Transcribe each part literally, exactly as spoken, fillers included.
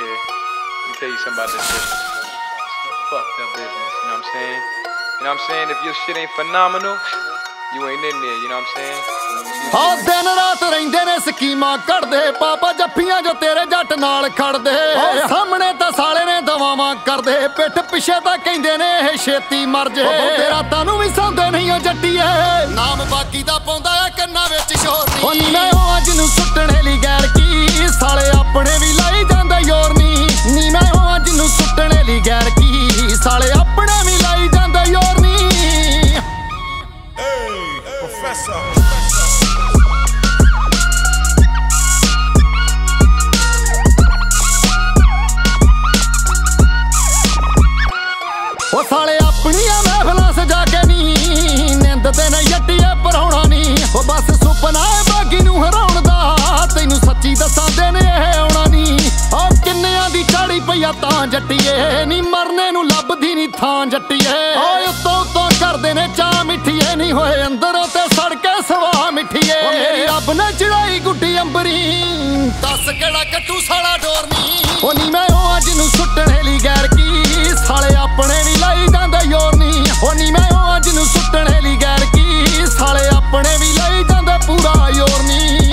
shit. Let me tell you something about this business. It's fucked up business, you know what I'm saying? You know what I'm saying? If your shit ain't phenomenal, you ain't in there, you know what I'm saying? ਹਾਂ ਦਿਨ ਰਾਤ ਰਹਿੰਦੇ ਨੇ ਸਕੀਮਾਂ ਕੱਢਦੇ ਪਾਪਾ ਜੱਫੀਆਂ ਜੋ ਤੇਰੇ ਜੱਟ ਨਾਲ ਖੜਦੇ ਸਾਹਮਣੇ ਤਾਂ ਸਾਲੇ ਨੇ ਦਵਾਵਾਂ ਕਰਦੇ ਪਿੱਠ ਪਿੱਛੇ ਤਾਂ ਕਹਿੰਦੇ ਨੇ ਇਹ ਛੇਤੀ ਮਰ ਜੇ ਤੇਰਾ ਤਾਨੂੰ ਵੀ ਸੌਂਦੇ ਨਹੀਂ ਉਹ ਜੱਟੀਏ ਨਾਮ ਬਾਕੀ ਦਾ ਪਾਉਂਦਾ ਆ ਕੰਨਾਂ ਵਿੱਚ ਸ਼ੋਰ ਨਹੀਂ ਉਹ ਨੀ ਮੈਂ ਉਹ ਅੱਜ ਨੂੰ ਸੁੱਟਣੇ ਲਈ ਗੈਰ ਕੀ ਸਾਲੇ ਆਪਣੇ ਵੀ ਲਾਈ ਜਾਂਦੇ ਯੋਰ ਨਹੀਂ ਨੀ ਮੈਂ ਉਹ ਅੱਜ ਨੂੰ ਸੁੱਟਣੇ ਲਈ ਗੈਰ ਕੀ ਸਾਲੇ ਆਪਣੇ ਵੀ ਲਾਈ ਜਾਂਦੇ ਯੋਰ ਨਹੀਂ Professor ਉਹ ਸਾਲੇ ਆਪਣੀਆਂ ਮਹਿਫਲਾਂ ਸਜਾ ਕੇ ਨੀ ਨਿੰਦਦੇ ਨੇ ਜੱਟੀਏ ਪਰਾਉਣਾ ਨੀ ਉਹ ਬਸ ਸੁਪਨਾ ਏ ਬਾਗੀ ਨੂੰ ਹਰਾਉਣ ਦਾ ਤੈਨੂੰ ਸੱਚੀ ਦੱਸਾਂਦੇ ਨੇ ਇਹ ਆਉਣਾ ਨੀ ਉਹ ਕਿੰਨਿਆਂ ਦੀ ਚਾੜੀ ਪਈਆ ਤਾਂ ਜੱਟੀਏ ਨੀ ਮਰਨੇ ਨੂੰ ਲੱਭਦੀ ਨੀ ਥਾਂ ਜੱਟੀਏ ਓਏ ਉੱਤੋਂ ਉੱਤੋਂ ਕਰਦੇ ਨੇ ਚਾਹ ਮਿੱਠੀਏ ਨੀ ਹੋਏ ਅੰਦਰੋਂ ਤੇ ਸੜ ਕੇ ਸਵਾ ਮਿੱਠੀਏ ਮੇਰੀ ਰੱਬ ਨੇ ਚੜਾਈ ਗੁੱਡੀ ਅੰਬਰੀ ਦੱਸ ਕਿਹੜਾ ਕੱਟੂ ਸਾਲਾ ਡੋਰ ਨੀ ਉਹ ਨੀ ਮੈਂ ਉਹ ਅੱਜ ਨੂੰ ਸੁੱਟਣੇ ਲਈ ਗੈਰ ਕੀ ਸਾਲੇ ਆਪਣੇ ਵੀ ਲਾਈ ਜਾਂਦੇ ਯੋਰ ਨੀ ਉਹ ਨੀ ਮੈਂ ਉਹ ਅੱਜ ਨੂੰ ਸੁੱਟਣੇ ਲਈ ਗੈਰ ਕੀ ਸਾਲੇ ਆਪਣੇ ਵੀ ਲਾਈ ਜਾਂਦੇ ਪੂਰਾ ਯੋਰ ਨੀ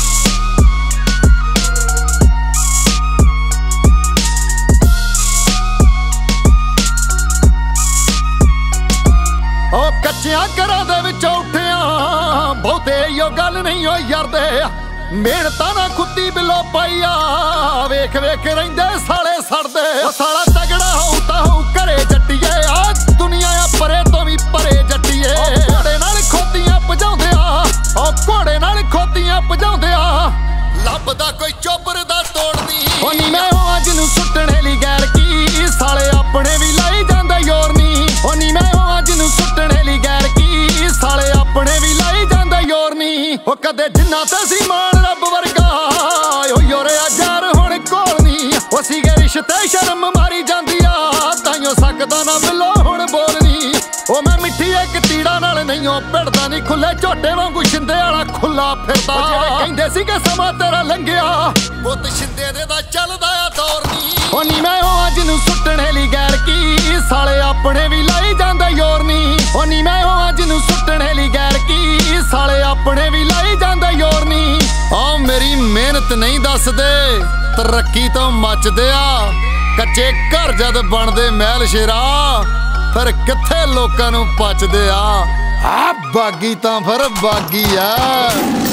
ਉਹ ਕੱਚਿਆਂ ਘਰਾਂ ਦੇ ਵਿੱਚੋਂ ਉੱਠਿਆ ਬਹੁਤੇ ਇਹੋ ਗੱਲ ਨਹੀਂ ਓ ਯਾਰਦੇ ਮਿਹਨਤਾਂ ਨਾ ਖੁੱਦੀ ਬਿਲੋ ਪਾਈਆ ਵੇਖ ਵੇਖ ਰਹਿੰਦੇ ਸਾਲੇ ਸੜਦੇ ਉਹ ਸਾਲਾ ਤਗੜਾ ਹੋਊ ਤਾਂ ਹੋਊ ਘਰੇ ਜੱਟੀਏ ਆ ਦੁਨੀਆ ਆ ਪਰੇ ਤੋਂ ਵੀ ਪਰੇ ਜੱਟੀਏ ਘੋੜੇ ਨਾਲ ਖੋਤੀਆਂ ਭਜਾਉਂਦੇ ਆ ਉਹ ਘੋੜੇ ਨਾਲ ਖੋਤੀਆਂ ਭਜਾਉਂਦੇ ਆ ਲੱਭਦਾ ਕੋਈ ਚੋਬਰ ਦਾ ਤੋੜਦੀ ਉਹ ਨੀ ਮੈਂ ਉਹ ਅੱਜ ਨੂੰ ਸੁੱਟਣੇ ਲਈ ਗੈਰ ਕੀ ਸਾਲੇ ਆਪਣੇ ਵੀ ਲਾਈ ਜਾਂਦੇ ਯੋਰ ਨੀ ਉਹ ਨੀ ਮੈਂ ਉਹ ਅੱਜ ਨੂੰ ਸੁੱਟਣੇ ਲਈ ਗੈਰ ਕੀ ਸਾਲੇ ਆਪਣੇ ਵੀ ਲਾਈ ਜਾਂਦੇ ਯੋਰ ਨੀ ਉਹ ਕਦੇ ਜਿੰਨਾ ਤੇ ਸੀ ਮਾਣ ਰੱਬ ਵਰਗਾ ਓ ਯੋਰਿਆ ਯਾਰ ਹੁਣ ਕੋਲ ਨੀ ਉਹ ਸੀਗੇ ਰਿਸ਼ਤੇ ਸ਼ਰਮ ਮਾਰੀ ਜਾਂਦੀ ਆ ਤਾਈਓ ਸਕਦਾ ਨਾ ਮਿਲੋ ਹੁਣ ਬੋਲਣੀ ਉਹ ਮੈਂ ਮਿੱਠੀ ਇੱਕ ਤੀੜਾ ਨਾਲ ਨਹੀਂ ਉਹ ਭਿੜਦਾ ਨਹੀਂ ਖੁੱਲੇ ਝੋਟੇ ਵਾਂਗੂ ਛਿੰਦੇ ਵਾਲਾ ਖੁੱਲਾ ਫਿਰਦਾ ਕਹਿੰਦੇ ਸੀਗੇ ਸਮਾਂ ਤੇਰਾ ਲੰਘਿਆ ਪੁੱਤ ਛਿੰਦੇ ਦੇ ਦਾ ਚੱਲਦਾ ਆ ਦੌਰ ਨੀ ਉਹ ਨੀ ਮੈਂ ਉਹ ਅੱਜ ਨੂੰ ਸੁੱਟਣੇ ਲਈ ਗੈਰ ਕੀ ਸਾਲੇ ਆਪਣੇ ਵੀ ਲਾਈ ਜਾਂਦੇ ਯੋਰ ਨੀ ਉਹ ਨੀ ਮੈਂ ਉਹ ਅੱਜ ਨੂੰ ਸੁੱਟਣੇ ਲਈ ਗੈਰ ਕੀ ਸਾਲੇ ਆਪਣੇ ਵੀ ਲਾਈ ਜਾਂਦੇ ਯੋਰ ਨੀ ਆ ਮੇਰੀ ਮਿਹਨਤ ਨਹੀਂ ਦੱਸਦੇ ਤਰੱਕੀ ਤੋਂ ਮੱਚਦੇ ਆ ਕੱਚੇ ਘਰ ਜਦ ਬਣਦੇ ਮਹਿਲ ਸ਼ੇਰਾ ਫਿਰ ਕਿੱਥੇ ਲੋਕਾਂ ਨੂੰ ਪਚਦੇ ਆ ਆ ਬਾਗੀ ਤਾਂ ਫਿਰ ਬਾਗੀ ਆ